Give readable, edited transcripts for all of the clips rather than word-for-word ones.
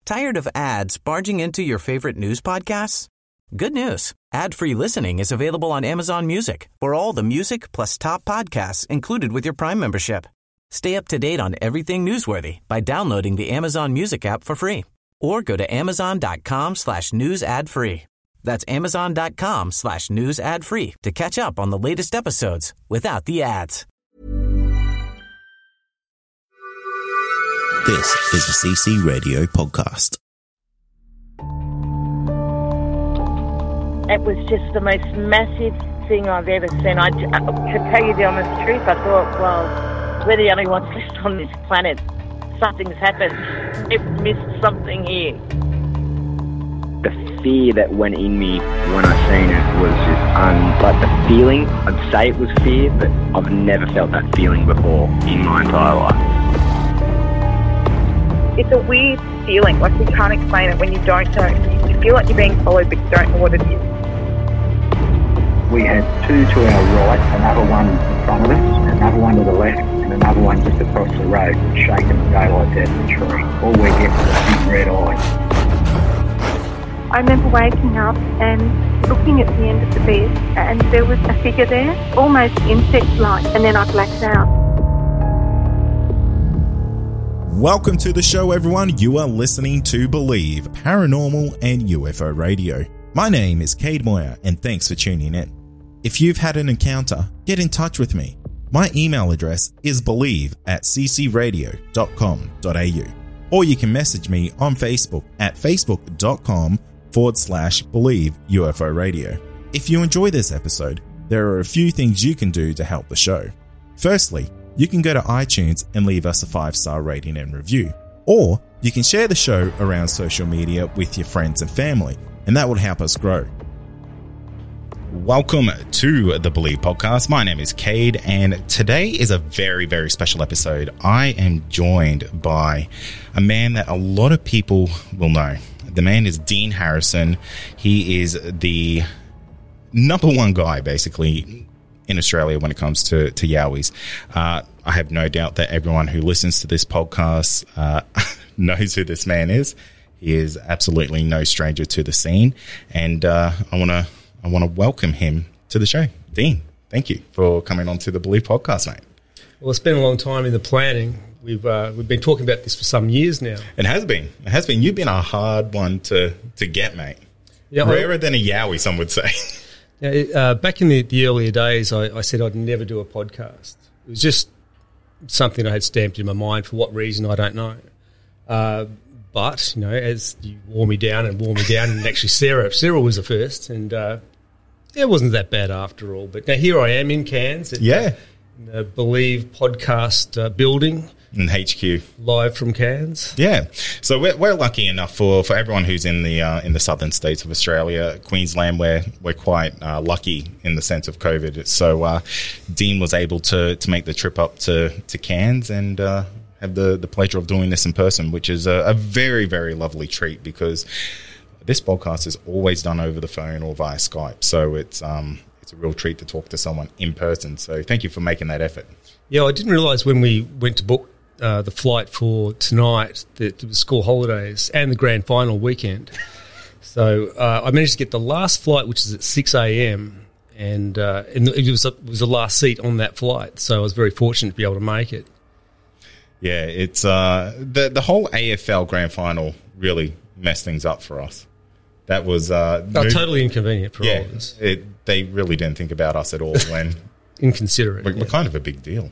Tired of ads barging into your favorite news podcasts? Good news. Ad-free listening is available on Amazon Music for all the music plus top podcasts included with your Prime membership. Stay up to date on everything newsworthy by downloading the Amazon Music app for free or go to amazon.com/news ad free. That's amazon.com/news ad free to catch up on the latest episodes without the ads. This is a CC Radio podcast. It was just the most massive thing I've ever seen. To tell you the honest truth, I thought, well, we're the only ones left on this planet. Something's happened. We've missed something here. The fear that went in me when I seen it was just like the feeling. I'd say it was fear, but I've never felt that feeling before in my entire life. It's a weird feeling, like we can't explain it when you don't know. You feel like you're being followed, but you don't know what it is. We had two to our right, another one in front of us, another one to the left, and another one just across the road, shaking the daylights out of the tree. All we get was big red eyes. I remember waking up and looking at the end of the bed, and there was a figure there, almost insect-like, and then I blacked out. Welcome to the show, everyone. You are listening to Believe, Paranormal and UFO Radio. My name is Cade Moyer, and thanks for tuning in. If you've had an encounter, get in touch with me. My email address is believe@ccradio.com.au, or you can message me on Facebook at facebook.com/Believe UFO Radio. If you enjoy this episode, there are a few things you can do to help the show. Firstly, you can go to iTunes and leave us a 5-star rating and review. Or you can share the show around social media with your friends and family, and that will help us grow. Welcome to the Believe podcast. My name is Cade, and today is a very, very special episode. I am joined by a man that a lot of people will know. The man is Dean Harrison. He is the number one guy, basically, in Australia when it comes to Yowies. I have no doubt that everyone who listens to this podcast knows who this man is. He is absolutely no stranger to the scene, and I want to welcome him to the show. Dean, thank you for coming on to the Believe podcast, mate. Well, it's been a long time in the planning. We've been talking about this for some years now. It has been. You've been a hard one to get, mate. Yeah, rarer than a Yowie, some would say. Yeah, back in the earlier days, I said I'd never do a podcast. It was just something I had stamped in my mind. For what reason, I don't know. But, you know, as you wore me down, and actually Sarah was the first, and it wasn't that bad after all. But now here I am in Cairns at in the Believe podcast building. In HQ, live from Cairns. Yeah, so we're lucky enough for everyone who's in the southern states of Australia, Queensland. We're quite lucky in the sense of COVID. So Dean was able to make the trip up to Cairns and have the pleasure of doing this in person, which is a very, very lovely treat, because this podcast is always done over the phone or via Skype. So it's a real treat to talk to someone in person. So thank you for making that effort. Yeah, I didn't realise when we went to book the flight for tonight that it was school holidays and the grand final weekend. So I managed to get the last flight, which is at 6 a.m, and it was the last seat on that flight. So I was very fortunate to be able to make it. Yeah, it's the whole AFL grand final really messed things up for us. That was totally inconvenient for all of us. They really didn't think about us at all when inconsiderate. We're kind of a big deal.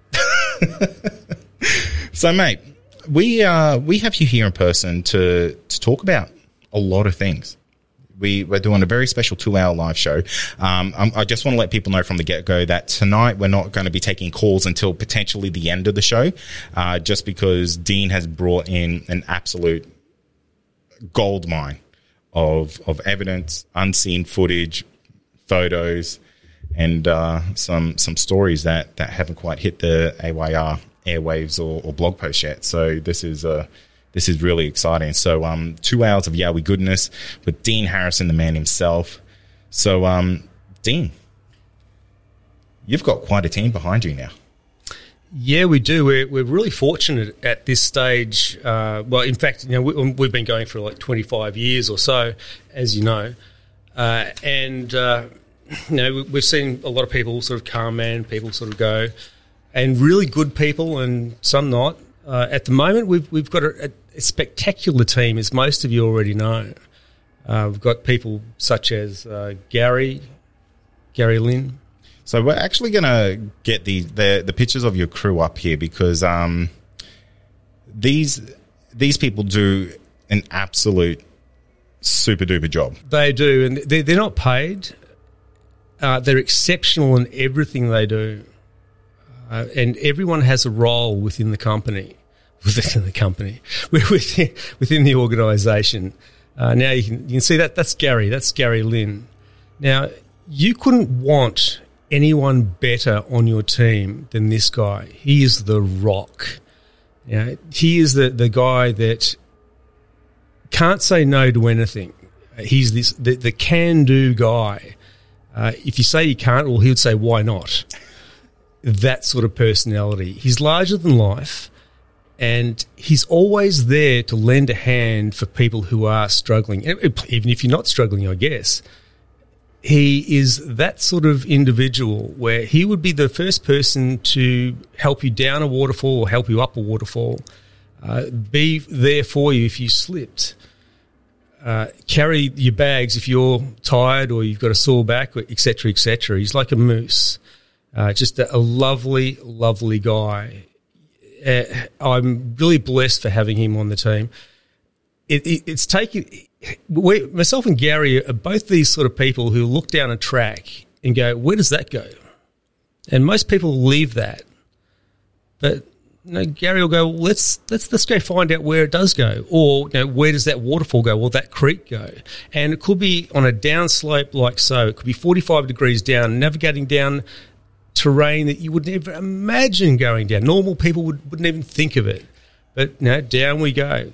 So, mate, we have you here in person to talk about a lot of things. We're doing a very special 2-hour live show. I just want to let people know from the get-go that tonight we're not going to be taking calls until potentially the end of the show, just because Dean has brought in an absolute gold mine of evidence, unseen footage, photos, and some stories that haven't quite hit the AYR airwaves or blog posts yet. So this is really exciting. So 2 hours of Yowie goodness with Dean Harrison, the man himself. So Dean, you've got quite a team behind you now. Yeah, we do. We're really fortunate at this stage. Well, in fact, we've been going for like 25 years or so, as you know, and we've seen a lot of people sort of come and people sort of go, and really good people and some not. At the moment, we've got a spectacular team, as most of you already know. We've got people such as Gary Lynn. So we're actually going to get the pictures of your crew up here because these people do an absolute super duper job. They do, and they're not paid. They're exceptional in everything they do, and everyone has a role within the company, within the organisation. Now you can see that's Gary. That's Gary Lynn. Now you couldn't want anyone better on your team than this guy. He is the rock. He is the guy that can't say no to anything. He's the can-do guy. If you say you can't, well, he would say, why not? That sort of personality. He's larger than life, and he's always there to lend a hand for people who are struggling. Even if you're not struggling, I guess. He is that sort of individual where he would be the first person to help you down a waterfall or help you up a waterfall, be there for you if you slipped, carry your bags if you're tired or you've got a sore back, et cetera, et cetera. He's like a moose, just a lovely, lovely guy. I'm really blessed for having him on the team. It's taken... myself and Gary are both these sort of people who look down a track and go, where does that go? And most people leave that. But Gary will go, well, let's go find out where it does go. Or where does that waterfall go? Or that creek go? And it could be on a downslope like so. It could be 45 degrees down, navigating down terrain that you would never imagine going down. Normal people wouldn't even think of it. But down we go.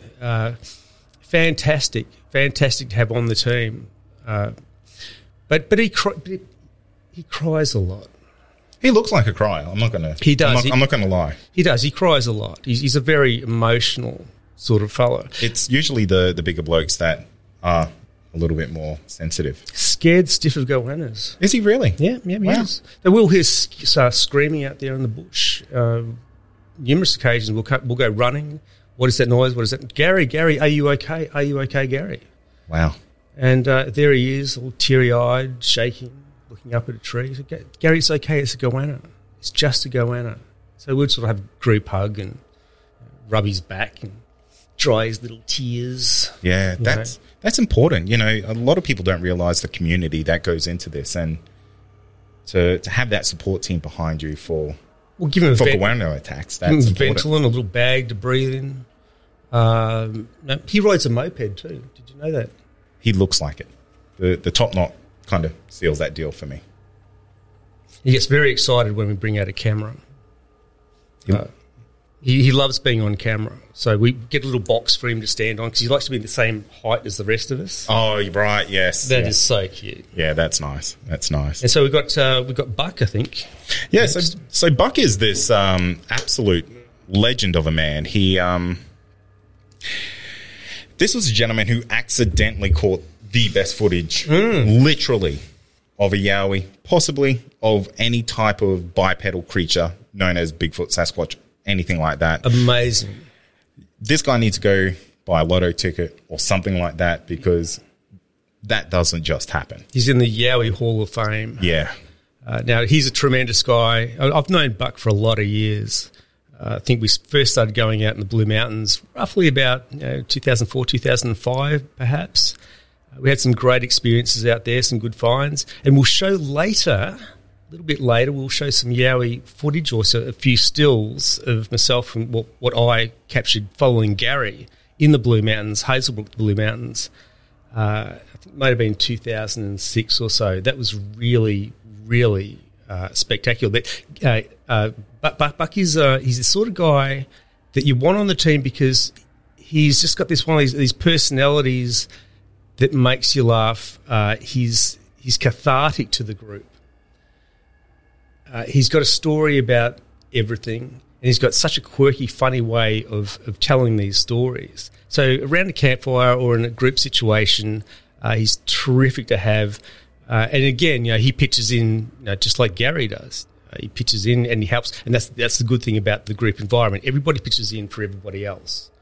Fantastic to have on the team. But he cries a lot. He looks like a crier. I'm not going to. He does. I'm not going to lie. He does. He cries a lot. He's a very emotional sort of fellow. It's usually the bigger blokes that are a little bit more sensitive. Scared stiff of goannas. Is he really? Yeah, he wow. is. They will hear screaming out there in the bush. Numerous occasions we'll go running. What is that noise? What is that? Gary, are you okay? Are you okay, Gary? Wow. And there he is, all teary-eyed, shaking, looking up at a tree. So, Gary, it's okay. It's a goanna. It's just a goanna. So we'd sort of have a group hug and rub his back and dry his little tears. Yeah, that's important. A lot of people don't realise the community that goes into this, and to have that support team behind you for goanna attacks. That's important. Ventolin, a little bag to breathe in. He rides a moped too. Did you know that? He looks like it. The top knot kind of seals that deal for me. He gets very excited when we bring out a camera. He loves being on camera. So we get a little box for him to stand on because he likes to be the same height as the rest of us. Oh, you're right, yes. That is so cute. Yeah, that's nice. That's nice. And so we've got Buck, I think. Yeah, so Buck is this absolute legend of a man. He this was a gentleman who accidentally caught the best footage, literally, of a yowie, possibly of any type of bipedal creature known as Bigfoot, Sasquatch, anything like that. Amazing. This guy needs to go buy a lotto ticket or something like that because that doesn't just happen. He's in the Yowie Hall of Fame. Yeah. Now, he's a tremendous guy. I've known Buck for a lot of years. I think we first started going out in the Blue Mountains roughly about 2004, 2005 perhaps. We had some great experiences out there, some good finds. And we'll show later, a little bit later, we'll show some Yowie footage, or a few stills of myself and what I captured following Gary in the Blue Mountains, Hazelbrook Blue Mountains. I think it might have been 2006 or so. That was really, really spectacular. But Buck is he's the sort of guy that you want on the team because he's just got this one of these personalities that makes you laugh. He's cathartic to the group. He's got a story about everything. And he's got such a quirky, funny way of telling these stories. So around a campfire or in a group situation, he's terrific to have. And again, he pitches in just like Gary does. He pitches in and he helps. And that's the good thing about the group environment. Everybody pitches in for everybody else.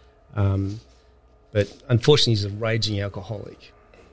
But unfortunately, he's a raging alcoholic.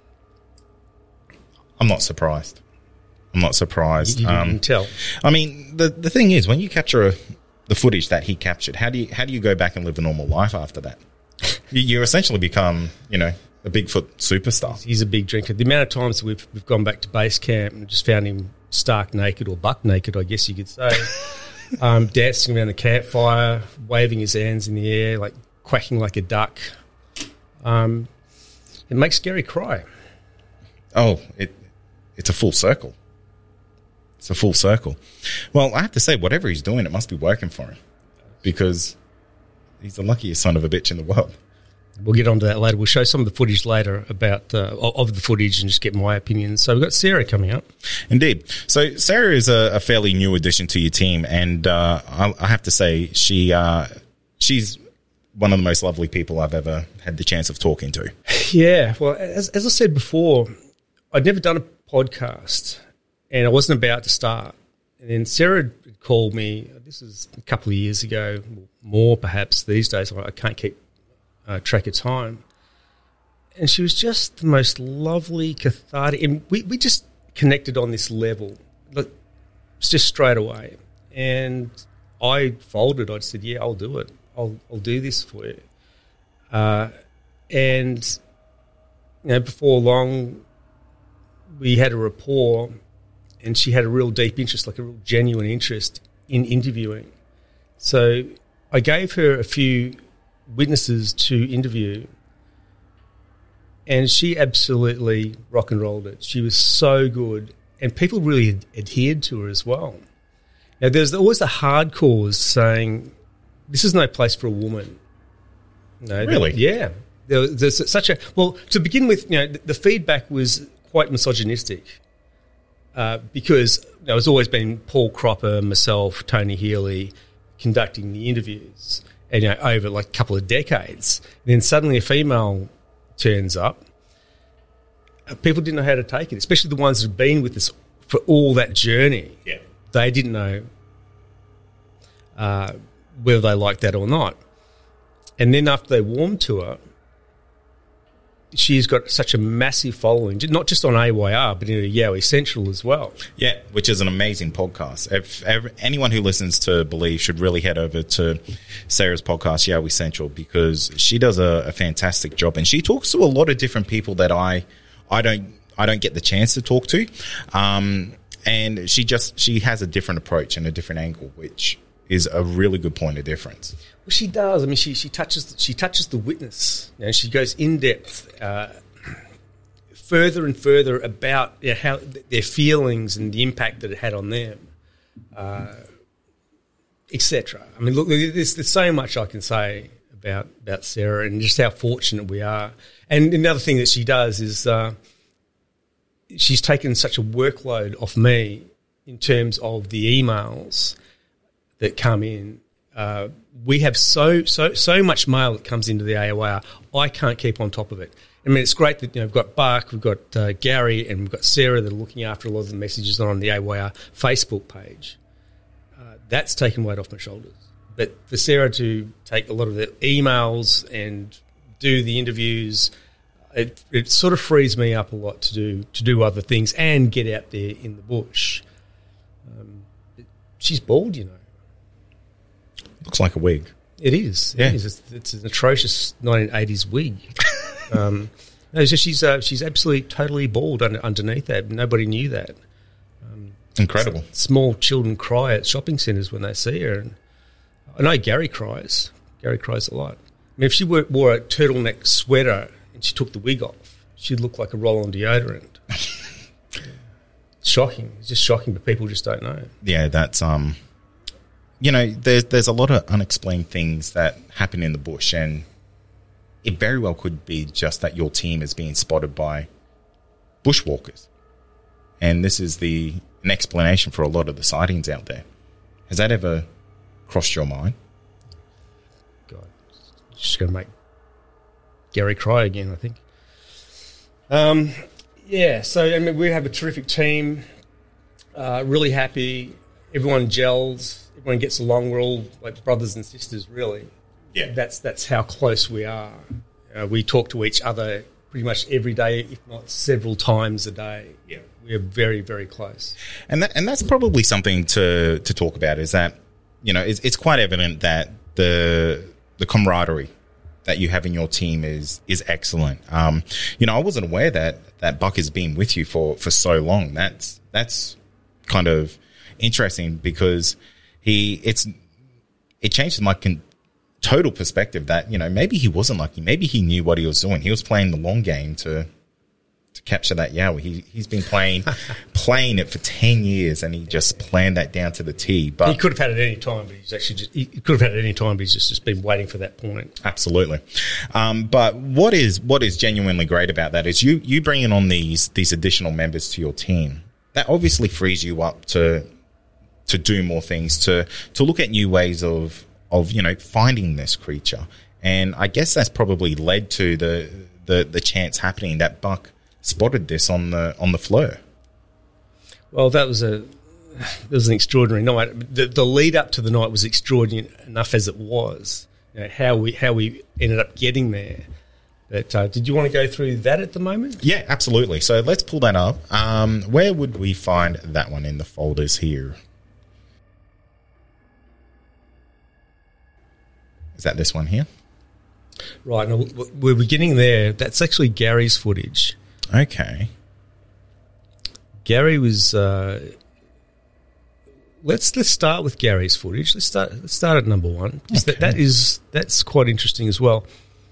I'm not surprised. You can tell. I mean, the thing is, when you capture the footage that he captured, how do you go back and live a normal life after that? You essentially become, a Bigfoot superstar. He's a big drinker. The amount of times we've gone back to base camp and just found him stark naked or buck naked, I guess you could say, dancing around the campfire, waving his hands in the air, like quacking like a duck. It makes Gary cry. Oh, it's a full circle. It's a full circle. Well, I have to say, whatever he's doing, it must be working for him, because he's the luckiest son of a bitch in the world. We'll get onto that later. We'll show some of the footage later about of the footage and just get my opinion. So we've got Sarah coming up. Indeed. So Sarah is a fairly new addition to your team, and I have to say she's one of the most lovely people I've ever had the chance of talking to. Yeah. Well, as I said before, I'd never done a podcast, and I wasn't about to start. And then Sarah called me. This is a couple of years ago, more perhaps these days. I can't keep track of time. And she was just the most lovely, cathartic, and we just connected on this level, just straight away. And I folded. I said, yeah, I'll do it. I'll do this for you. And before long, we had a rapport, and she had a real deep interest, like a real genuine interest in interviewing. So I gave her a few witnesses to interview, and she absolutely rock and rolled it. She was so good, and people really adhered to her as well. Now, there's always the hardcores saying, this is no place for a woman. No, really? Yeah. There's such a... Well, to begin with, the feedback was quite misogynistic because it's always been Paul Cropper, myself, Tony Healy conducting the interviews, and over like a couple of decades. And then suddenly a female turns up. People didn't know how to take it, especially the ones that have been with us for all that journey. Yeah. They didn't know whether they liked that or not. And then after they warmed to her, she's got such a massive following, not just on AYR, but in Yowie Central as well. Yeah, which is an amazing podcast. Anyone who listens to Believe should really head over to Sarah's podcast, Yowie Central, because she does a fantastic job, and she talks to a lot of different people that I don't get the chance to talk to, and she has a different approach and a different angle, which is a really good point of difference. Well, she does. I mean, she touches the witness. She goes in depth, further and further about how their feelings and the impact that it had on them, etc. I mean, look, there's so much I can say about Sarah and just how fortunate we are. And another thing that she does is she's taken such a workload off me in terms of the emails that come in. We have so much mail that comes into the AOR. I can't keep on top of it. I mean, it's great that we've got Buck, we've got Gary, and we've got Sarah that are looking after a lot of the messages on the AOR Facebook page. That's taken weight off my shoulders. But for Sarah to take a lot of the emails and do the interviews, it sort of frees me up a lot to do other things and get out there in the bush. She's bald, Looks like a wig. It is. Yeah. It is. It's an atrocious 1980s wig. She's absolutely totally bald underneath that. Nobody knew that. Incredible. Small children cry at shopping centres when they see her. And I know Gary cries. Gary cries a lot. I mean, if she wore a turtleneck sweater and she took the wig off, she'd look like a roll-on deodorant. Shocking. It's just shocking, but people just don't know. Yeah, that's there's a lot of unexplained things that happen in the bush, and it very well could be just that your team is being spotted by bushwalkers. And this is an explanation for a lot of the sightings out there. Has that ever crossed your mind? God, just going to make Gary cry again, I think. So I mean, we have a terrific team. Really happy. Everyone gels. Everyone gets along. We're all like brothers and sisters, really. Yeah. That's how close we are. We talk to each other pretty much every day, if not several times a day. Yeah. We are very, very close. And that's probably something to talk about, is that, it's quite evident that the camaraderie that you have in your team is excellent. I wasn't aware that Buck has been with you for so long. That's kind of interesting, because it changed my total perspective that, maybe he wasn't lucky. Maybe he knew what he was doing. He was playing the long game to capture that Yowie. He's been playing it for 10 years, and he just planned that down to the T. But he could have had it any time, but he's just been waiting for that point. Absolutely. But what is genuinely great about that is you bringing on these additional members to your team. That obviously frees you up to do more things, to look at new ways of finding this creature. And I guess that's probably led to the chance happening that Buck spotted this on the Fleur. Well, that was an extraordinary night. The lead up to the night was extraordinary enough as it was. How we ended up getting there. But did you want to go through that at the moment? Yeah, absolutely. So let's pull that up. Where would we find that one in the folders here? Is that this one here? Right. Now, we're beginning there. That's actually Gary's footage. Okay. Gary was. Let's start with Gary's footage. Let's start at number one. Okay. That's quite interesting as well.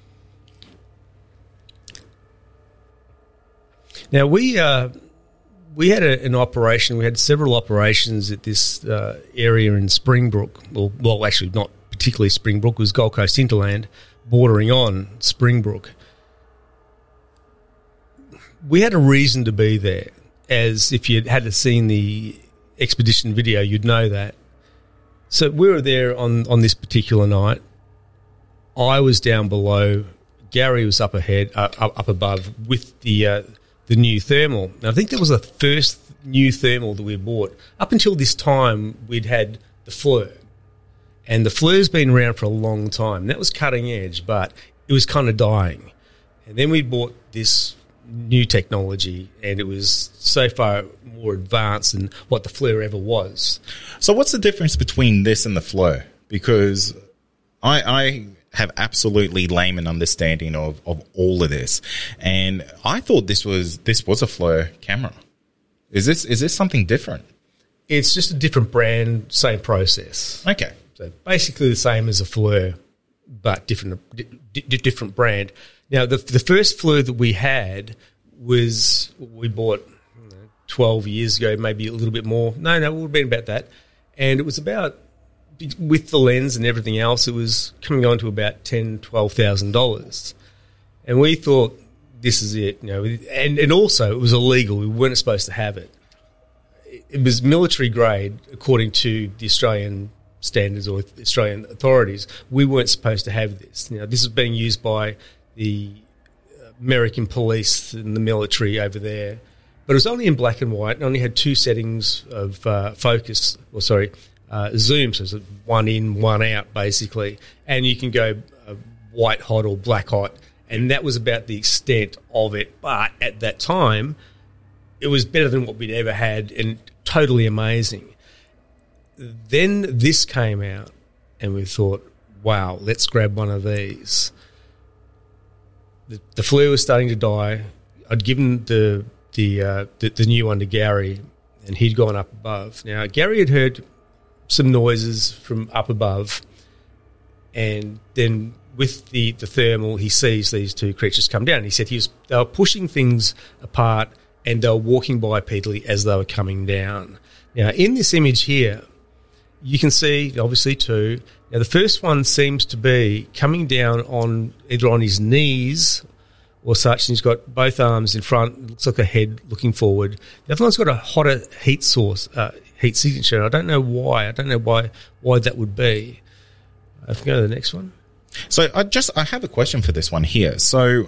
Now we had an operation. We had several operations at this area in Springbrook. Well, actually not particularly Springbrook. It was Gold Coast Hinterland, bordering on Springbrook. We had a reason to be there, as if you had seen the expedition video, you'd know that. So we were there on this particular night. I was down below. Gary was up above with the new thermal. Now, I think that was the first new thermal that we bought. Up until this time, we'd had the Fleur. And the Fleur's been around for a long time. That was cutting edge, but it was kind of dying. And then we bought this new technology, and it was so far more advanced than what the Fleur ever was. So what's the difference between this and the Fleur? Because I have absolutely layman understanding of all of this, and I thought this was a Fleur camera. Is this something different? It's just a different brand, same process. Okay. So basically the same as a Fleur, but different brand. Now, the first Fleur that we had we bought 12 years ago, maybe a little bit more. No, it would have been about that. And it was about, with the lens and everything else, it was coming on to about $10,000, $12,000. And we thought, this is it. And also it was illegal. We weren't supposed to have it. It was military grade, according to the Australian standards or Australian authorities. We weren't supposed to have this. This is being used by the American police and the military over there. But it was only in black and white. It only had two settings of zoom, so it's one in, one out, basically. And you can go white hot or black hot. And that was about the extent of it. But at that time, it was better than what we'd ever had and totally amazing. Then this came out, and we thought, wow, let's grab one of these. The Fleur was starting to die. I'd given the new one to Gary, and he'd gone up above. Now, Gary had heard some noises from up above, and then with the thermal, he sees these two creatures come down. He said they were pushing things apart, and they were walking bipedally as they were coming down. Now, in this image here, you can see, obviously, two. Now, the first one seems to be coming down on either on his knees or such, and he's got both arms in front. It looks like a head looking forward. The other one's got a hotter heat source, heat signature. I don't know why. I don't know why that would be. I can go to the next one. So I have a question for this one here. So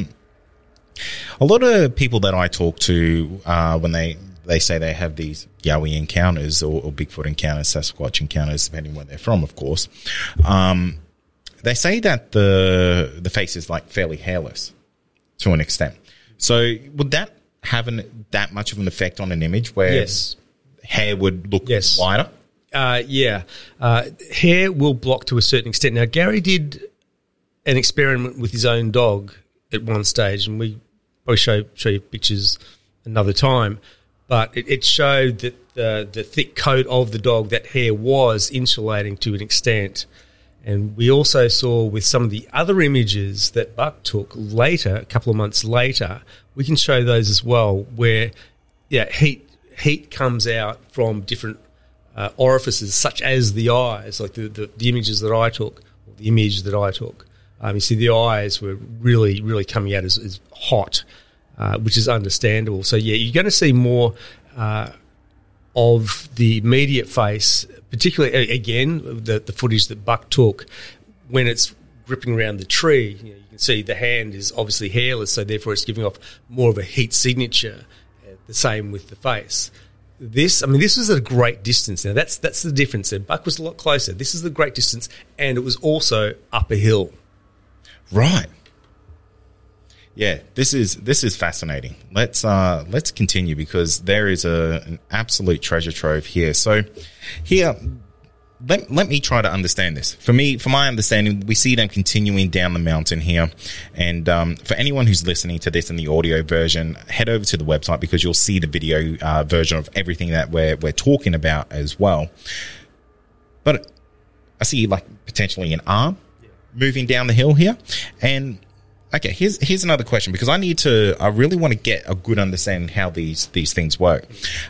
a lot of people that I talk to when they say they have these Yowie encounters or Bigfoot encounters, Sasquatch encounters, depending where they're from, of course, they say that the face is like fairly hairless to an extent. So would that have that much of an effect on an image where yes. hair would look lighter? Yeah. Hair will block to a certain extent. Now, Gary did an experiment with his own dog at one stage, and we probably show you pictures another time, but it showed that the thick coat of the dog, that hair was insulating to an extent. And we also saw with some of the other images that Buck took later, a couple of months later, we can show those as well, where heat comes out from different orifices, such as the eyes, like the images that I took, or the image that I took. You see the eyes were really, really coming out as hot, which is understandable. So, yeah, you're going to see more of the immediate face, particularly, again, the footage that Buck took, when it's gripping around the tree. You can see the hand is obviously hairless, so therefore it's giving off more of a heat signature. The same with the face. This was at a great distance. Now, that's the difference there. Buck was a lot closer. This is the great distance, and it was also up a hill. Right. Yeah, this is fascinating. Let's continue, because there is an absolute treasure trove here. So here, let me try to understand this. For my understanding, we see them continuing down the mountain here. And for anyone who's listening to this in the audio version, head over to the website, because you'll see the video version of everything that we're talking about as well. But I see like potentially an arm moving down the hill here. And okay, here's another question, because I really want to get a good understanding how these things work.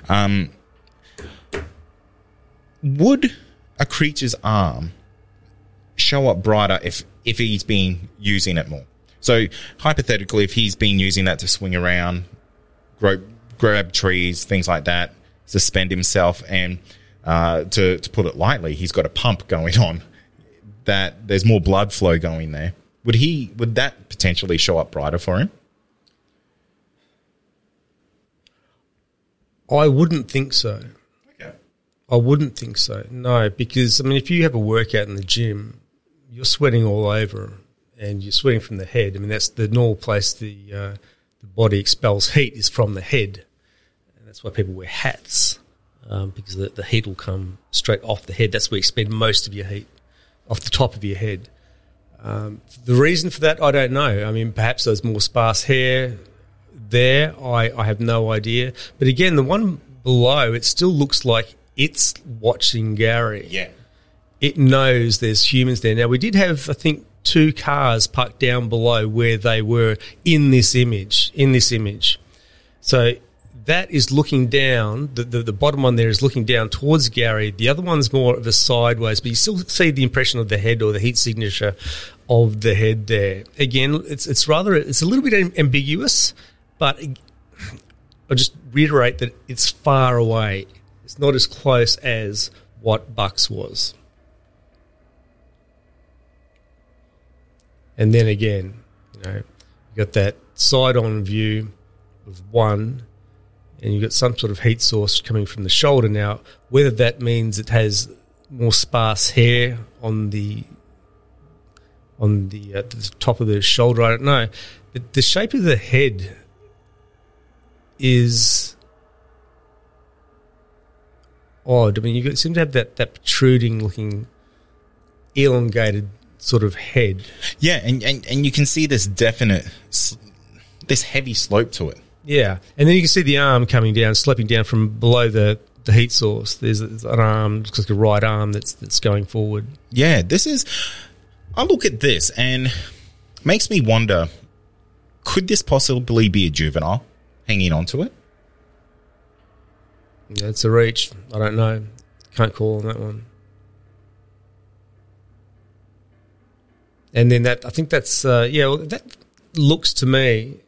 Would a creature's arm show up brighter if he's been using it more? So hypothetically, if he's been using that to swing around, grab trees, things like that, suspend himself, and to put it lightly, he's got a pump going on, that there's more blood flow going there. Would that potentially show up brighter for him? I wouldn't think so. Okay. I wouldn't think so. No, because if you have a workout in the gym, you're sweating all over, and you're sweating from the head. That's the normal place the body expels heat, is from the head, and that's why people wear hats, because the heat will come straight off the head. That's where you expend most of your heat, off the top of your head. The reason for that, I don't know. Perhaps there's more sparse hair there. I have no idea. But again, the one below, it still looks like it's watching Gary. Yeah. It knows there's humans there. Now, we did have, I think, 2 cars parked down below where they were in this image. So that is looking down. The bottom one there is looking down towards Gary. The other one's more of a sideways, but you still see the impression of the head, or the heat signature of the head there. Again, it's a little bit ambiguous, but I'll just reiterate that it's far away. It's not as close as what Buck's was. And then again, you got that side-on view of one, and you've got some sort of heat source coming from the shoulder. Now, whether that means it has more sparse hair on the top of the shoulder, I don't know. But the shape of the head is odd. You seem to have that protruding-looking, elongated sort of head. Yeah, and you can see this this heavy slope to it. Yeah, and then you can see the arm coming down, sloping down from below the heat source. There's an arm, looks like a right arm that's going forward. Yeah, I look at this and makes me wonder, could this possibly be a juvenile hanging onto it? Yeah, it's a reach. I don't know. Can't call on that one. And then I think that's, the looks to me,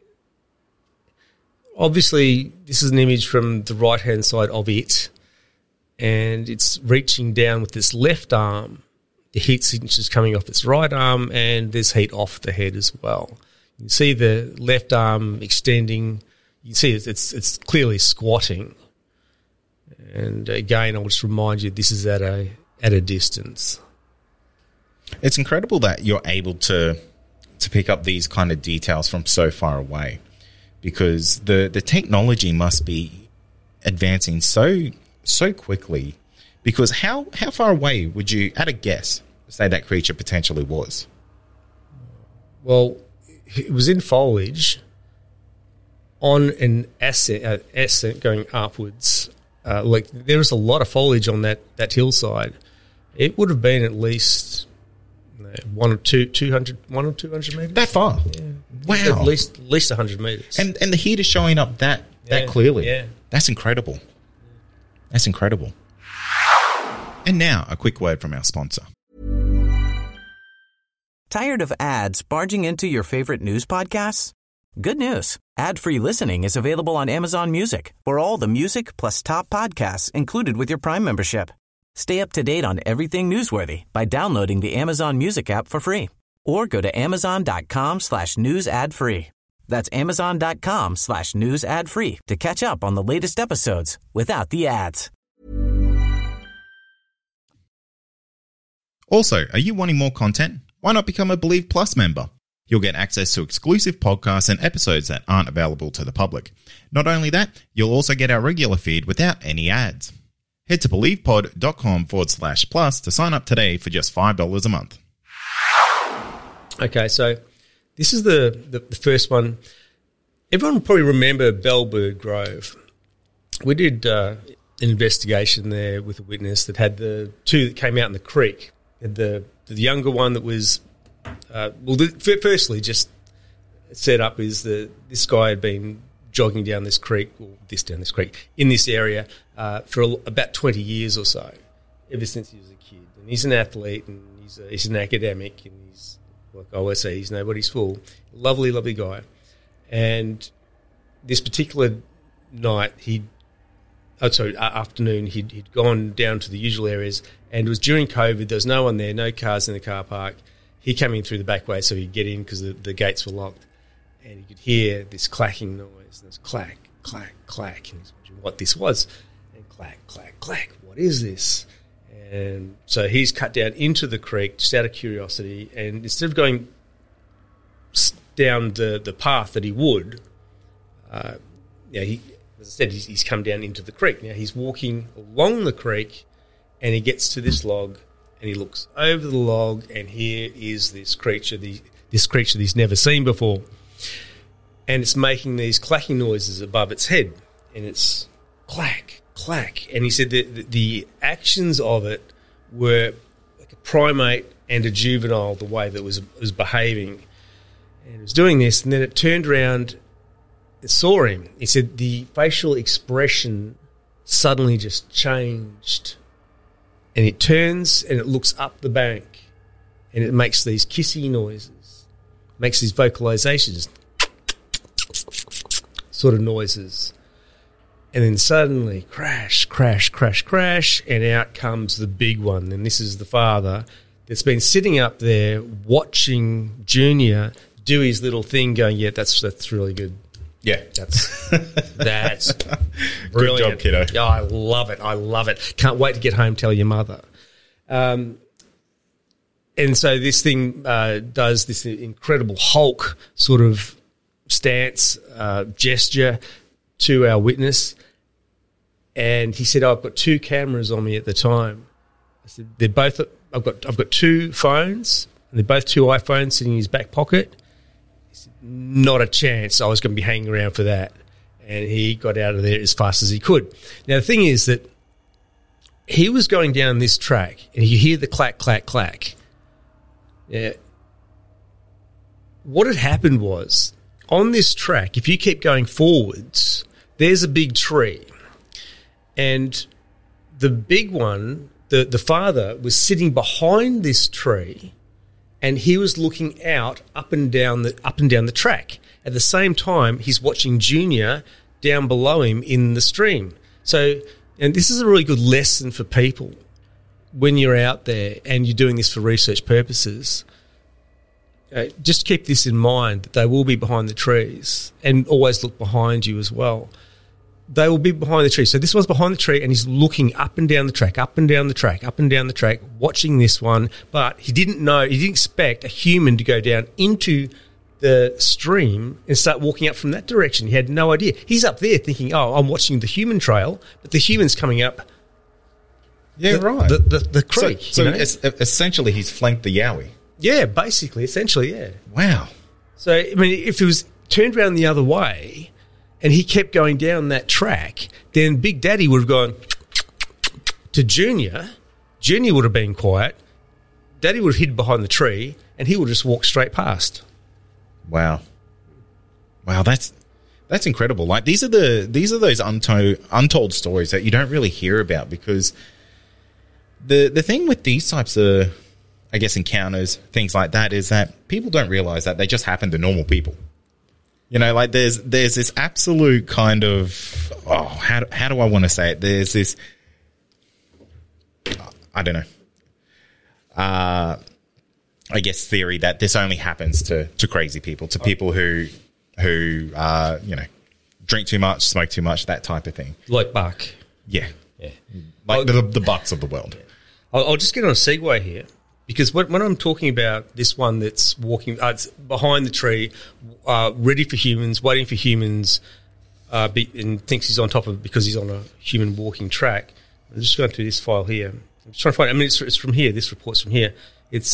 obviously this is an image from the right-hand side of it, and it's reaching down with its left arm. The heat signature's coming off its right arm, and there's heat off the head as well. You can see the left arm extending. You can see it's clearly squatting. And again, I'll just remind you, this is at a distance. It's incredible that you're able to pick up these kind of details from so far away, because the technology must be advancing so quickly. Because how far away would you, at a guess, say that creature potentially was? Well, it was in foliage on an ascent going upwards. Like there was a lot of foliage on that hillside. It would have been at least 100 or 200 meters. That far? Yeah. Wow. At least 100 meters. And the heat is showing up that clearly. Yeah. That's incredible. That's incredible. And now, a quick word from our sponsor. Tired of ads barging into your favorite news podcasts? Good news. Ad-free listening is available on Amazon Music for all the music plus top podcasts included with your Prime membership. Stay up to date on everything newsworthy by downloading the Amazon Music app for free or go to amazon.com/news ad free. That's amazon.com/news ad free to catch up on the latest episodes without the ads. Also, are you wanting more content? Why not become a Believe Plus member? You'll get access to exclusive podcasts and episodes that aren't available to the public. Not only that, you'll also get our regular feed without any ads. Head to believepod.com/plus to sign up today for just $5 a month. Okay, so this is the first one. Everyone will probably remember Bellbird Grove. We did an investigation there with a witness that had the two that came out in the creek. The younger one that was, firstly, just set up is this guy had been jogging down this creek, in this area for about 20 years or so, ever since he was a kid. And he's an athlete, and he's an academic, and he's, like I always say, he's nobody's fool. Lovely, lovely guy. And this particular night, afternoon, he'd gone down to the usual areas, and it was during COVID. There was no one there, no cars in the car park. He came in through the back way so he'd get in because the gates were locked. And you could hear this clacking noise. And there's clack, clack, clack. And he's wondering what this was. And clack, clack, clack. What is this? And so he's cut down into the creek just out of curiosity. And instead of going down the path that he would, as I said, he's come down into the creek. Now he's walking along the creek, and he gets to this log, and he looks over the log, and here is this creature that he's never seen before. And it's making these clacking noises above its head, and it's clack, clack. And he said that the actions of it were like a primate and a juvenile, the way that it was behaving. And it was doing this, and then it turned around. It saw him. He said the facial expression suddenly just changed. And it turns and it looks up the bank, and it makes these kissy noises, makes these vocalizations, sort of noises. And then suddenly, crash, crash, crash, crash, and out comes the big one. And this is the father that's been sitting up there watching Junior do his little thing, going, yeah, that's really good. Yeah. That's brilliant. Good job, kiddo. Yeah, I love it. Can't wait to get home, tell your mother. And so this thing does this incredible Hulk sort of stance, gesture to our witness. And he said, I've got two cameras on me at the time. I said, I've got two phones, and they're both two iPhones sitting in his back pocket. He said, not a chance I was going to be hanging around for that. And he got out of there as fast as he could. Now, the thing is that he was going down this track, and you hear the clack, clack, clack. Yeah. What had happened was, on this track, if you keep going forwards, there's a big tree. And the big one, the father, was sitting behind this tree, and he was looking out up and down the track. At the same time, he's watching Junior down below him in the stream. So, and this is a really good lesson for people when you're out there and you're doing this for research purposes. Just keep this in mind, that they will be behind the trees, and always look behind you as well. They will be behind the tree. So this one's behind the tree and he's looking up and down the track, up and down the track, up and down the track, watching this one. But he didn't expect a human to go down into the stream and start walking up from that direction. He had no idea. He's up there thinking, oh, I'm watching the human trail, but the human's coming up. Yeah, right. The creek. So essentially he's flanked the Yowie. Yeah, basically, essentially, yeah. Wow. So, I mean, if it was turned around the other way and he kept going down that track, then Big Daddy would have gone to Junior. Junior would have been quiet. Daddy would have hid behind the tree and he would have just walked straight past. Wow, that's incredible. Like these are those untold stories that you don't really hear about, because the thing with these types of, I guess, encounters, things like that, is that people don't realize that they just happen to normal people. You know, like there's this absolute kind of, how do I want to say it? There's this, I don't know, I guess, theory that this only happens to crazy people, to people who drink too much, smoke too much, that type of thing. Like Buck. Yeah. Like the Bucks of the world. I'll just get on a segue here, because when I'm talking about this one that's walking it's behind the tree, ready for humans, waiting for humans, and thinks he's on top of it because he's on a human walking track. I'm just going through this file here. I'm just trying to find it. I mean, it's from here. This report's from here. It's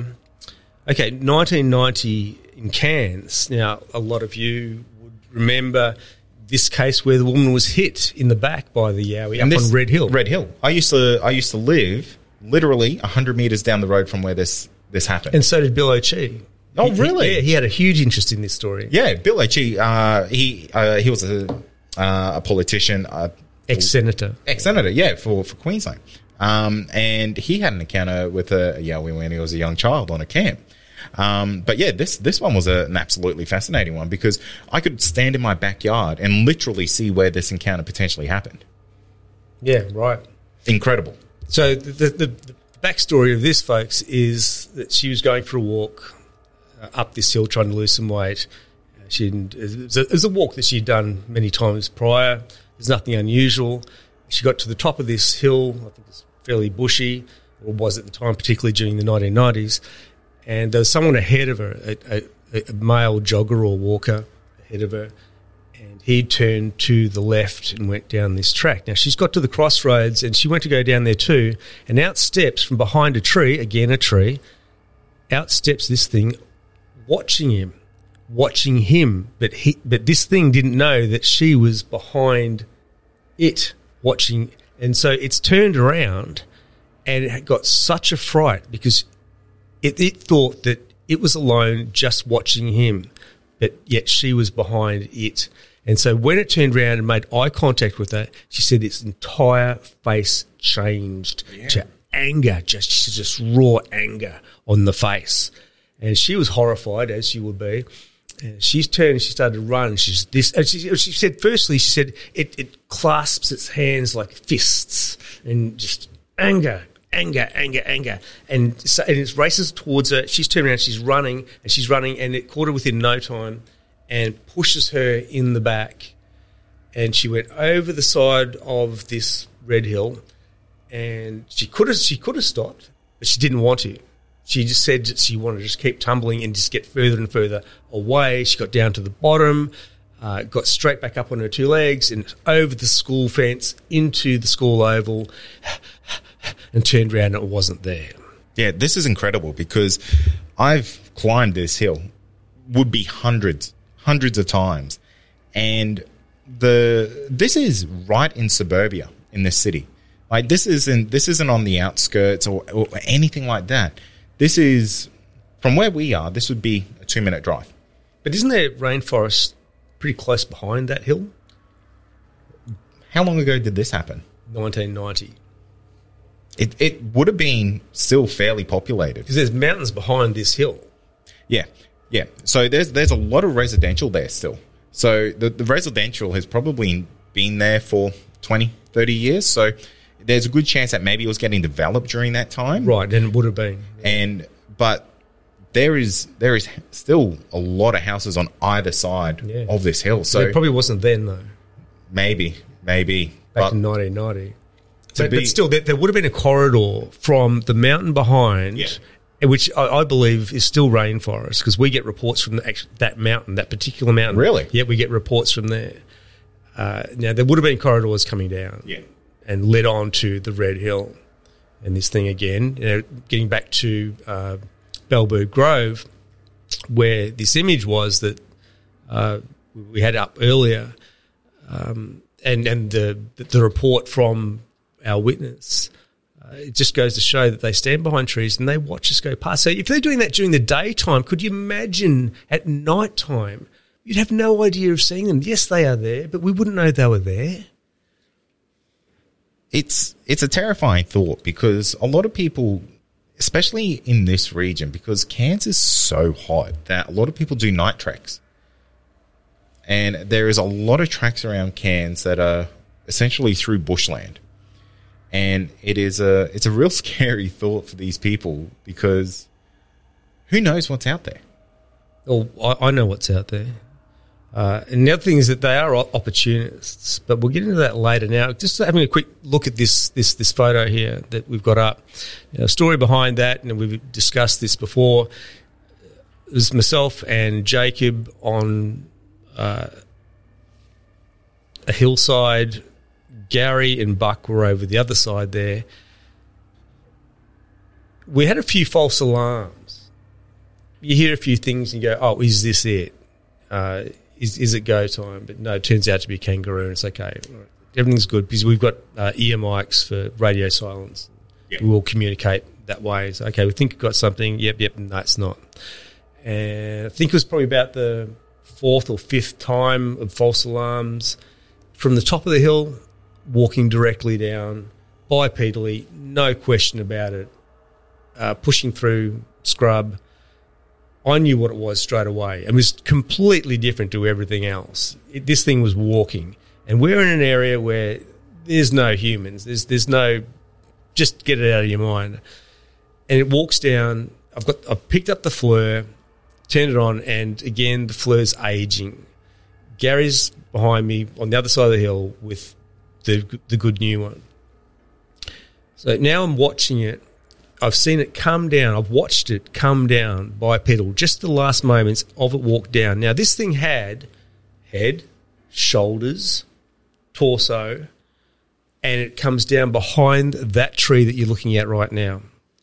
1990 in Cairns. Now, a lot of you would remember this case where the woman was hit in the back by the Yowie up on Red Hill. Red Hill. I used to live literally 100 metres down the road from where this happened. And so did Bill O'Chee. Oh, really? He had a huge interest in this story. Yeah, Bill O'Chee. He was a politician, ex-senator, yeah, for Queensland. And he had an encounter with a Yowie when he was a young child on a camp. But yeah, this one was an absolutely fascinating one, because I could stand in my backyard and literally see where this encounter potentially happened. Yeah, right. Incredible. So the backstory of this, folks, is that she was going for a walk up this hill trying to lose some weight. It was a walk that she'd done many times prior. There's nothing unusual. She got to the top of this hill. I think it's fairly bushy, or was at the time, particularly during the 1990s. And there was someone ahead of her, a male jogger or walker ahead of her, and he turned to the left and went down this track. Now, she's got to the crossroads, and she went to go down there too, and out steps from behind a tree, again a tree, out steps this thing, watching him, but this thing didn't know that she was behind it watching, and so it's turned around, and it got such a fright because it thought that it was alone just watching him, but yet she was behind it. And so when it turned around and made eye contact with her, she said its entire face changed to anger, just raw anger on the face. And she was horrified, as she would be. And she's turned and she started to run. She said, firstly, it clasps its hands like fists and just anger. And it races towards her. She's turned around, she's running, and it caught her within no time and pushes her in the back. And she went over the side of this red hill, and she could have stopped, but she didn't want to. She just said that she wanted to just keep tumbling and just get further and further away. She got down to the bottom, got straight back up on her two legs and over the school fence into the school oval, and turned around and it wasn't there. Yeah, this is incredible, because I've climbed this hill, would be hundreds of times, and this is right in suburbia in this city. Like this isn't on the outskirts or anything like that. This is, from where we are, this would be a 2-minute drive. But isn't there rainforest pretty close behind that hill? How long ago did this happen? 1990. It would have been still fairly populated. Because there's mountains behind this hill. Yeah. So there's a lot of residential there still. So the residential has probably been there for 20, 30 years. So there's a good chance that maybe it was getting developed during that time. Right, and it would have been. But there is still a lot of houses on either side of this hill. So it probably wasn't then, though. Maybe. Back in 1990. But still, there would have been a corridor from the mountain behind, which I believe is still rainforest, because we get reports from that mountain, that particular mountain. Really? Yeah, we get reports from there. Now, there would have been corridors coming down and led on to the Red Hill. And this thing again, getting back to Bellberg Grove, where this image was that we had up earlier, and the report from our witness, it just goes to show that they stand behind trees and they watch us go past. So if they're doing that during the daytime, could you imagine at night time? You'd have no idea of seeing them. Yes, they are there, but we wouldn't know they were there. It's a terrifying thought, because a lot of people, especially in this region, because Cairns is so hot that a lot of people do night treks. And there is a lot of treks around Cairns that are essentially through bushland. And it's a real scary thought for these people, because who knows what's out there? Well, I know what's out there. And the other thing is that they are opportunists, but we'll get into that later. Now, just having a quick look at this photo here that we've got up. A story behind that, and we've discussed this before. It was myself and Jacob on a hillside. Gary and Buck were over the other side there. We had a few false alarms. You hear a few things and you go, oh, is this it? Is it go time? But no, it turns out to be a kangaroo, and it's okay. Everything's good because we've got ear mics for radio silence. Yep. We will communicate that way. So, okay, we think we've got something. Yep, no, it's not. And I think it was probably about the fourth or fifth time of false alarms from the top of the hill, walking directly down, bipedally, no question about it, pushing through scrub. I knew what it was straight away. It was completely different to everything else. This thing was walking. And we're in an area where there's no humans. There's no, just get it out of your mind. And it walks down. I've picked up the FLIR, turned it on, and again, the FLIR's aging. Gary's behind me on the other side of the hill with the good new one. So now I'm watching it. I've seen it come down. I've watched it come down bipedal, just the last moments of it walk down. Now, this thing had head, shoulders, torso, and it comes down behind that tree that you're looking at right now.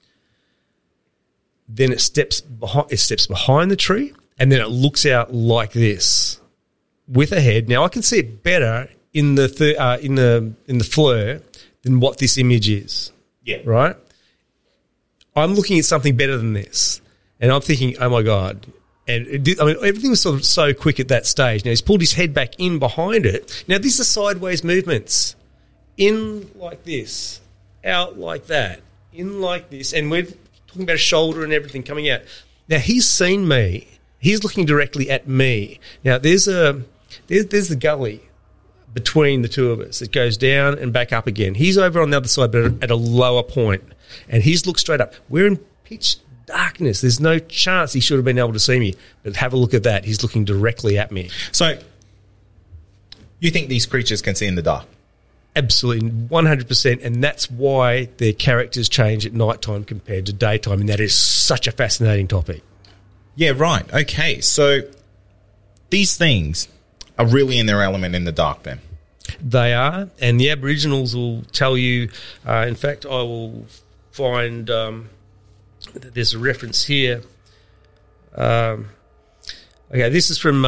Then it steps behind the tree, and then it looks out like this with a head. Now, I can see it better in the FLIR than what this image is. Yeah. Right? I'm looking at something better than this, and I'm thinking, oh, my God. And everything was sort of so quick at that stage. Now, he's pulled his head back in behind it. Now, these are sideways movements. In like this, out like that, in like this, and we're talking about a shoulder and everything coming out. Now, he's seen me. He's looking directly at me. Now, there's the gully between the two of us. It goes down and back up again. He's over on the other side, but at a lower point. And he's looked straight up. We're in pitch darkness. There's no chance he should have been able to see me. But have a look at that. He's looking directly at me. So, you think these creatures can see in the dark? Absolutely, 100%. And that's why their characters change at nighttime compared to daytime. And that is such a fascinating topic. Yeah, right. Okay, so these things are really in their element in the dark then? They are, and the Aboriginals will tell you, in fact, I will find there's a reference here. Okay, this is from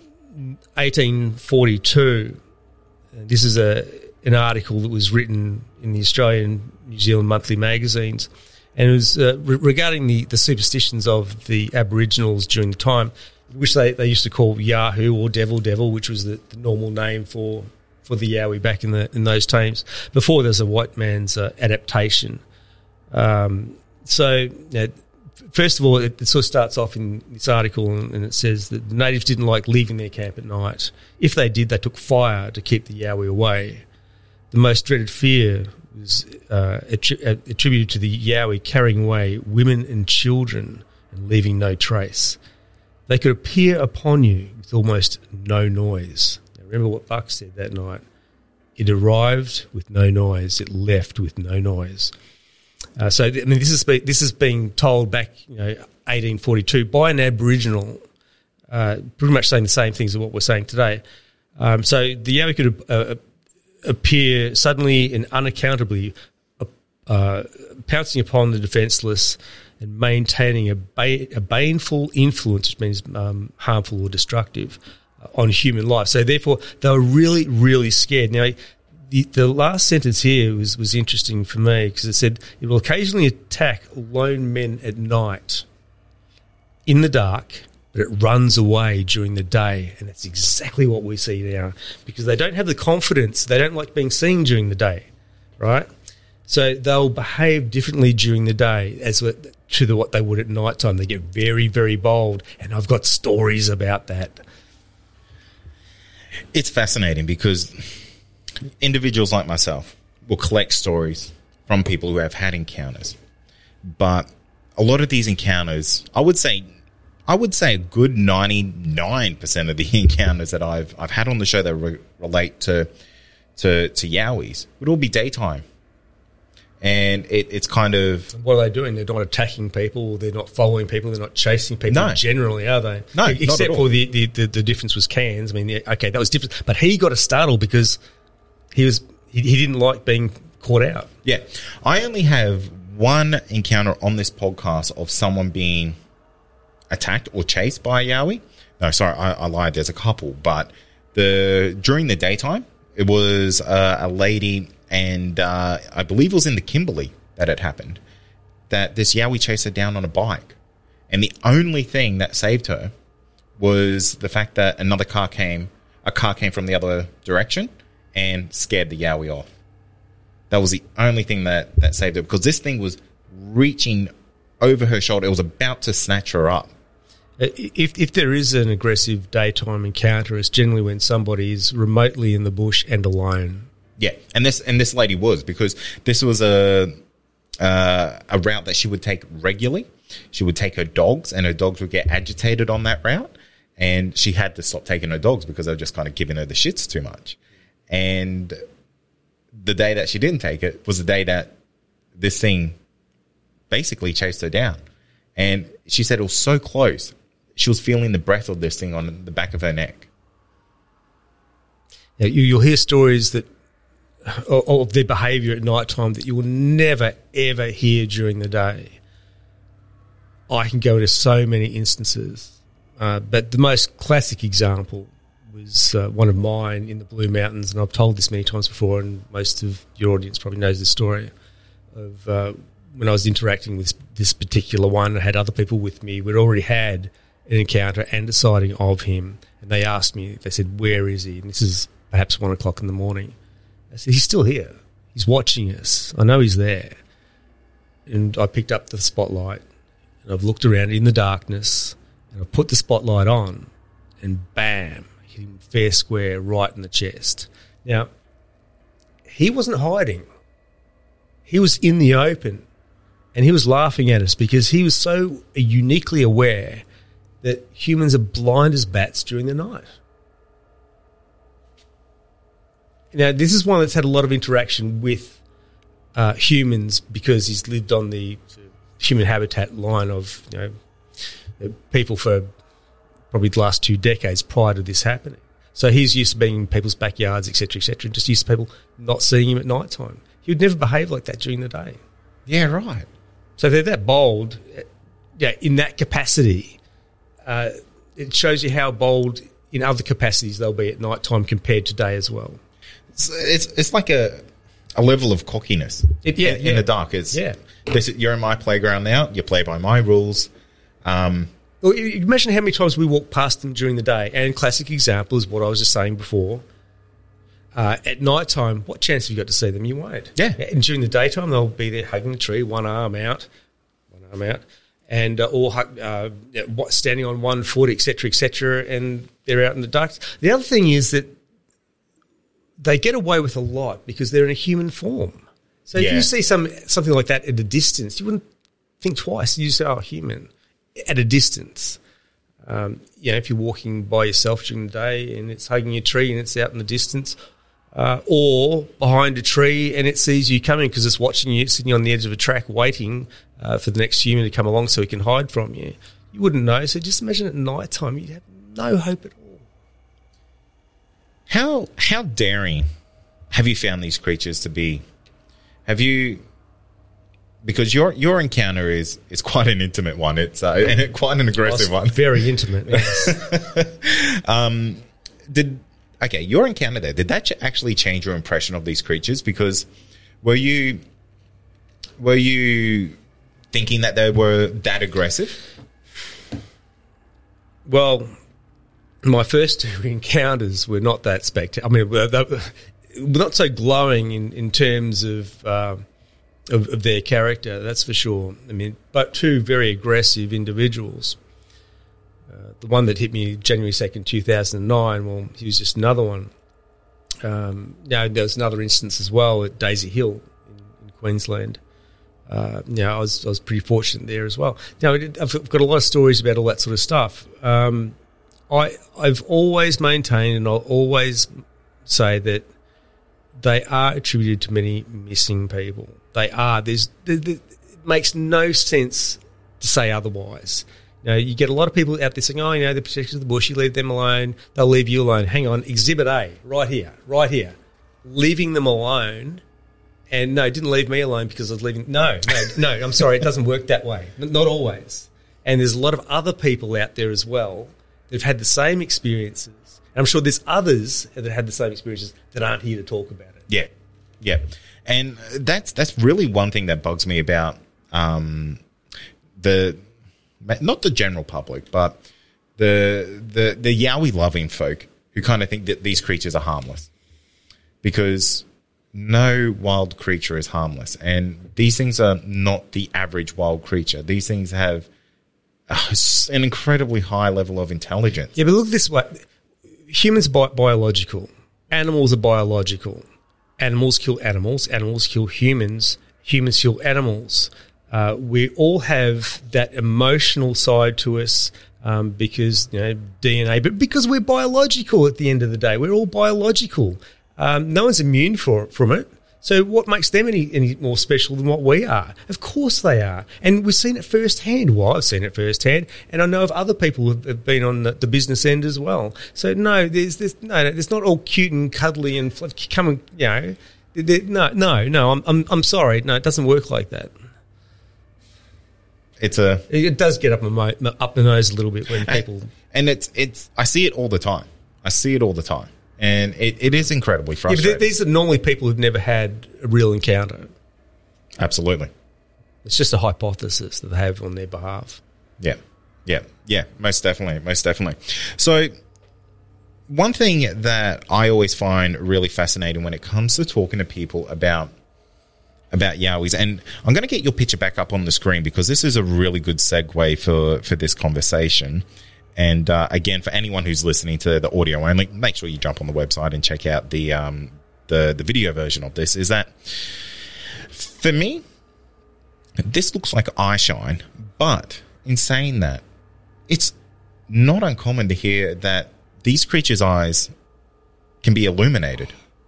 1842. This is an article that was written in the Australian New Zealand monthly magazines, and it was regarding the superstitions of the Aboriginals during the time, which they used to call Yahoo or Devil, which was the normal name for the Yowie back in those times, before there was a white man's adaptation First of all, it sort of starts off in this article, and it says that the natives didn't like leaving their camp at night. If they did, they took fire to keep the Yowie away. The most dreaded fear was attributed to the Yowie carrying away women and children and leaving no trace. They could appear upon you with almost no noise. Now, remember what Buck said that night. It arrived with no noise. It left with no noise. This is being told back, 1842 by an Aboriginal, pretty much saying the same things as what we're saying today. So the Yowie could appear suddenly and unaccountably, pouncing upon the defenceless and maintaining a baneful influence, which means harmful or destructive, on human life. So therefore, they were really, really scared. Now, the last sentence here was interesting for me because it said it will occasionally attack lone men at night in the dark, but it runs away during the day. And that's exactly what we see now because they don't have the confidence. They don't like being seen during the day, right? So they'll behave differently during the day to what they would at night time. They get very, very bold, and I've got stories about that. It's fascinating because individuals like myself will collect stories from people who have had encounters. But a lot of these encounters, I would say a good 99% of the encounters that I've had on the show that relate to Yowies would all be daytime. And it's kind of... What are they doing? They're not attacking people. They're not following people. They're not chasing people. No. Generally, are they? No, except for the difference was Cairns. I mean, okay, that was different. But he got a startle because he didn't like being caught out. Yeah. I only have one encounter on this podcast of someone being attacked or chased by a Yowie. No, sorry, I lied. There's a couple. But during the daytime, it was a lady... And I believe it was in the Kimberley that it happened, that this Yowie chased her down on a bike. And the only thing that saved her was the fact that a car came from the other direction and scared the Yowie off. That was the only thing that saved her because this thing was reaching over her shoulder. It was about to snatch her up. If there is an aggressive daytime encounter, it's generally when somebody is remotely in the bush and alone. Yeah, and this lady was because this was a route that she would take regularly. She would take her dogs, and her dogs would get agitated on that route, and she had to stop taking her dogs because they were just kind of giving her the shits too much. And the day that she didn't take it was the day that this thing basically chased her down. And she said it was so close. She was feeling the breath of this thing on the back of her neck. Now, you'll hear stories of their behaviour at night time that you will never, ever hear during the day. I can go into so many instances, but the most classic example was one of mine in the Blue Mountains, and I've told this many times before, and most of your audience probably knows the story of when I was interacting with this particular one. I had other people with me. We'd already had an encounter and a sighting of him, and they asked me, they said, where is he? And this is perhaps 1 o'clock in the morning. I said, he's still here. He's watching us. I know he's there. And I picked up the spotlight and I've looked around in the darkness and I've put the spotlight on and bam, hit him fair square right in the chest. Now, he wasn't hiding. He was in the open and he was laughing at us because he was so uniquely aware that humans are blind as bats during the night. Now, this is one that's had a lot of interaction with humans because he's lived on the human habitat line of people for probably the last 2 decades prior to this happening. So he's used to being in people's backyards, et cetera, and just used to people not seeing him at night time. He would never behave like that during the day. Yeah, right. So they're that bold, in that capacity. It shows you how bold in other capacities they'll be at night time compared to day as well. It's like a level of cockiness in the dark. You're in my playground now. You play by my rules. Well, imagine how many times we walk past them during the day. And classic example is what I was just saying before. At night time, what chance have you got to see them? You won't. Yeah. And during the daytime, they'll be there hugging the tree, one arm out, and standing on one foot, etc., and they're out in the dark. The other thing is that they get away with a lot because they're in a human form. So if you see something like that at a distance, you wouldn't think twice. You say, "Oh, human," at a distance. If you're walking by yourself during the day and it's hugging a tree and it's out in the distance, or behind a tree and it sees you coming because it's watching you sitting on the edge of a track waiting for the next human to come along so he can hide from you, you wouldn't know. So just imagine at night time, you'd have no hope at all. How daring have you found these creatures to be? Have you... Because your encounter is quite an intimate one. It's and quite an aggressive one. Very intimate. Yes. Your encounter there, did that actually change your impression of these creatures? Because were you thinking that they were that aggressive? Well, my first two encounters were not that spectacular. I mean, they were not so glowing in terms of their character, that's for sure. I mean, but two very aggressive individuals. The one that hit me January 2nd, 2009, well, he was just another one. There was another instance as well at Daisy Hill in Queensland. I was pretty fortunate there as well. Now, I've got a lot of stories about all that sort of stuff. I've always maintained, and I'll always say that they are attributed to many missing people. They are. It makes no sense to say otherwise. You get a lot of people out there saying, they're protectors of the bush, you leave them alone, they'll leave you alone. Hang on, Exhibit A, right here. Leaving them alone, and no, didn't leave me alone because I was leaving. No, I'm sorry, it doesn't work that way. Not always. And there's a lot of other people out there as well that have had the same experiences. And I'm sure there's others that had the same experiences that aren't here to talk about it. Yeah. And that's really one thing that bugs me about not the general public, but the Yowie loving folk who kind of think that these creatures are harmless, because no wild creature is harmless, and these things are not the average wild creature. These things have an incredibly high level of intelligence. Yeah, but look this way: humans are biological, animals are biological. Animals kill animals. Animals kill humans. Humans kill animals. We all have that emotional side to us because DNA, but because we're biological at the end of the day. We're all biological. No one's immune from it. So what makes them any more special than what we are? Of course they are. And we've seen it firsthand. Well, I've seen it firsthand. And I know of other people who have been on the business end as well. So no, there's not all cute and cuddly and coming, no, I'm sorry. No, it doesn't work like that. It does get up the nose a little bit when people... And I see it all the time. And it is incredibly frustrating. Yeah, but these are normally people who've never had a real encounter. Absolutely. It's just a hypothesis that they have on their behalf. Yeah, most definitely. So one thing that I always find really fascinating when it comes to talking to people about Yowies, and I'm going to get your picture back up on the screen because this is a really good segue for this conversation. And again, for anyone who's listening to the audio only, make sure you jump on the website and check out the video version of this. Is that, for me, this looks like eye shine, but in saying that, it's not uncommon to hear that these creatures' eyes can be illuminated.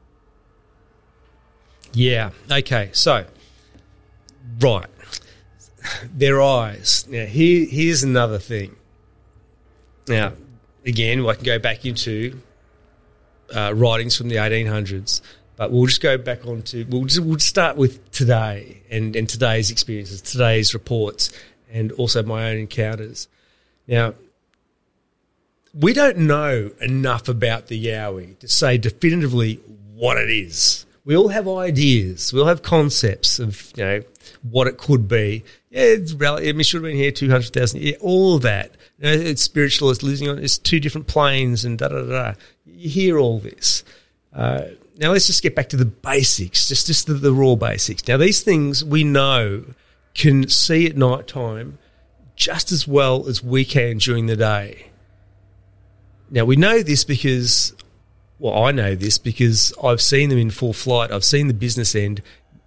Yeah. Okay. So, right, their eyes. Now, here's another thing. Now, again, I can go back into writings from the 1800s, but we'll just go back we'll start with today and today's experiences, today's reports, and also my own encounters. Now, we don't know enough about the Yowie to say definitively what it is. We all have ideas. We all have concepts of, what it could be. Yeah, it should have been here 200,000. Yeah, all of that. It's spiritual. It's losing on. It's two different planes and da da da. You hear all this. now let's just get back to the basics, just the raw basics. Now, these things we know can see at night time just as well as we can during the day. Now, we know this because, well, I know this because I've seen them in full flight. I've seen the business end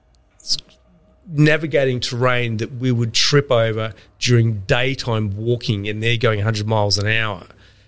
navigating terrain that we would trip over during daytime walking, and they're going 100 miles an hour,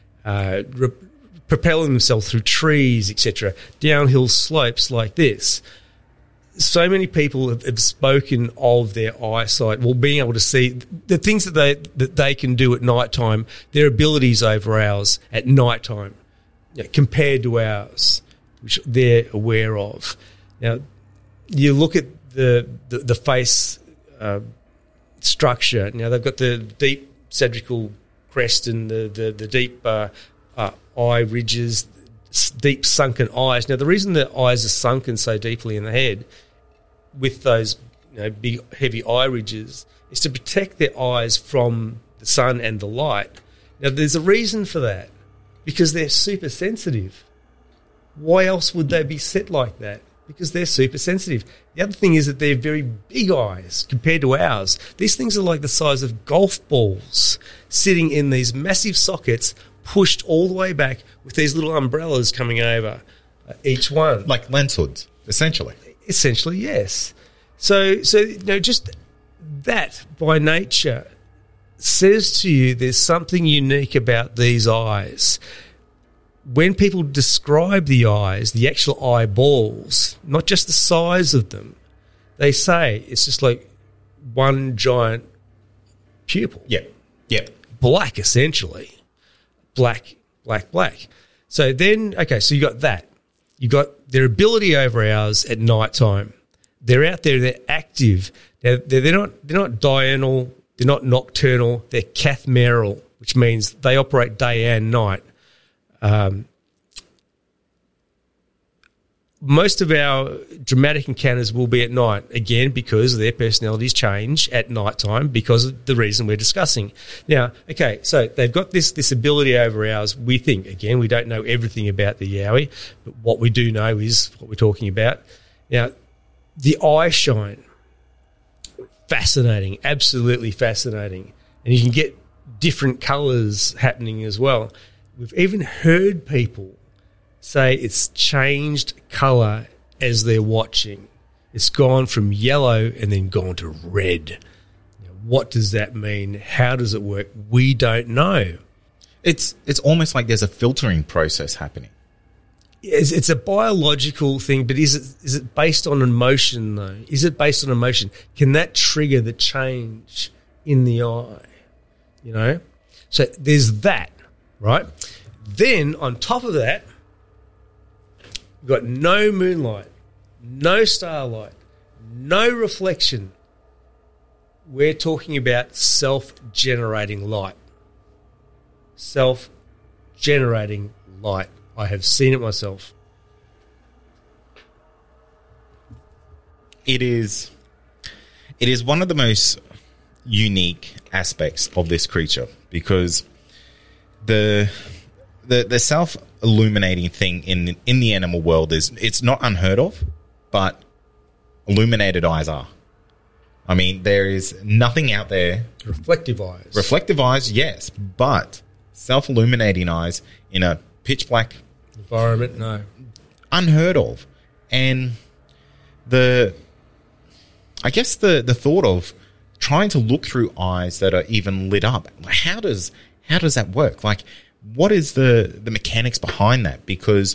propelling themselves through trees, etc., downhill slopes like this. So many people have spoken of their eyesight, well, being able to see the things that they can do at night time, their abilities over ours at night time, compared to ours, which they're aware of. Now, you look at the face structure. Now, they've got the deep sagittal crest and the deep eye ridges, deep sunken eyes. Now, the reason the eyes are sunken so deeply in the head with those big, heavy eye ridges is to protect their eyes from the sun and the light. Now, there's a reason for that, because they're super sensitive. Why else would they be set like that? Because they're super sensitive. The other thing is that they're very big eyes compared to ours. These things are like the size of golf balls sitting in these massive sockets pushed all the way back with these little umbrellas coming over each one. Like lens hoods, essentially. Essentially, yes. So just that by nature says to you there's something unique about these eyes. When people describe the eyes, the actual eyeballs, not just the size of them, they say it's just like one giant pupil. Yeah. Black, essentially. Black. So then, okay, so you got that. You got their ability over ours at night time. They're out there, they're active. They're not diurnal, they're not nocturnal, they're cathmeral, which means they operate day and night. Most of our dramatic encounters will be at night, again, because their personalities change at night time because of the reason we're discussing. Now, okay, so they've got this ability over ours. We think, again, we don't know everything about the Yowie, but what we do know is what we're talking about. Now, the eye shine, fascinating, absolutely fascinating. And you can get different colours happening as well. We've even heard people say it's changed colour as they're watching. It's gone from yellow and then gone to red. Now, what does that mean? How does it work? We don't know. It's almost like there's a filtering process happening. It's a biological thing, but is it based on emotion, though? Is it based on emotion? Can that trigger the change in the eye? So there's that, right? Then on top of that, you've got no moonlight, no starlight, no reflection. We're talking about self-generating light. Self-generating light. I have seen it myself. It is one of the most unique aspects of this creature, because the self-illuminating thing in the animal world it's not unheard of, but illuminated eyes are. I mean, there is nothing out there. Reflective eyes. Reflective eyes, yes, but self-illuminating eyes in a pitch black environment, no. Unheard of. And the thought of trying to look through eyes that are even lit up, how does that work? Like, what is the mechanics behind that? Because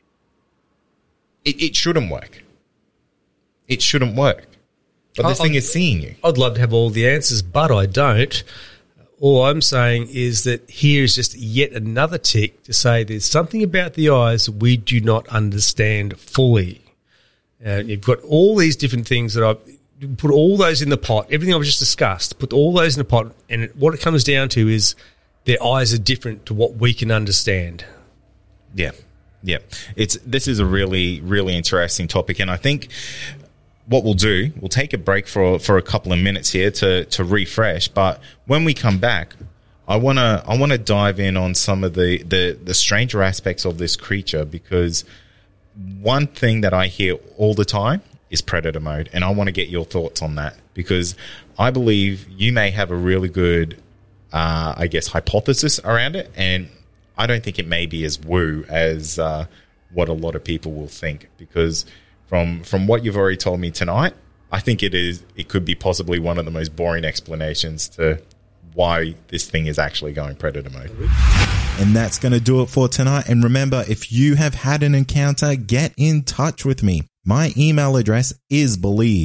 it shouldn't work. It shouldn't work. But this thing is seeing you. I'd love to have all the answers, but I don't. All I'm saying is that here's just yet another tick to say there's something about the eyes we do not understand fully. You've got all these different things that I've put all those in the pot, everything I've just discussed, put all those in the pot, and what it comes down to is their eyes are different to what we can understand. Yeah. This is a really, really interesting topic, and I think what we'll do, we'll take a break for a couple of minutes here to refresh. But when we come back, I wanna dive in on some of the stranger aspects of this creature, because one thing that I hear all the time is predator mode, and I want to get your thoughts on that, because I believe you may have a really good, hypothesis around it, and I don't think it may be as woo as what a lot of people will think, because from what you've already told me tonight, I think it could be possibly one of the most boring explanations to why this thing is actually going predator mode. And that's going to do it for tonight. And remember, if you have had an encounter, get in touch with me. My email address is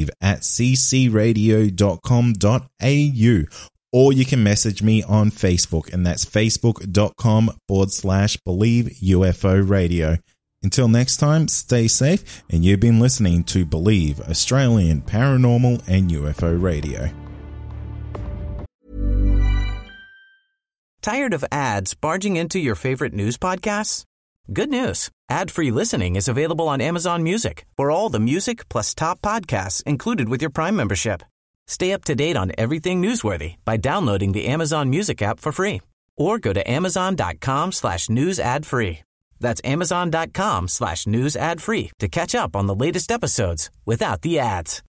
believe@ccradio.com.au, or you can message me on Facebook, and that's facebook.com/Believe UFO Radio. Until next time, stay safe, and you've been listening to Believe, Australian Paranormal and UFO Radio. Tired of ads barging into your favorite news podcasts? Good news. Ad-free listening is available on Amazon Music for all the music plus top podcasts included with your Prime membership. Stay up to date on everything newsworthy by downloading the Amazon Music app for free, or go to amazon.com/news ad free. That's amazon.com/news ad free to catch up on the latest episodes without the ads.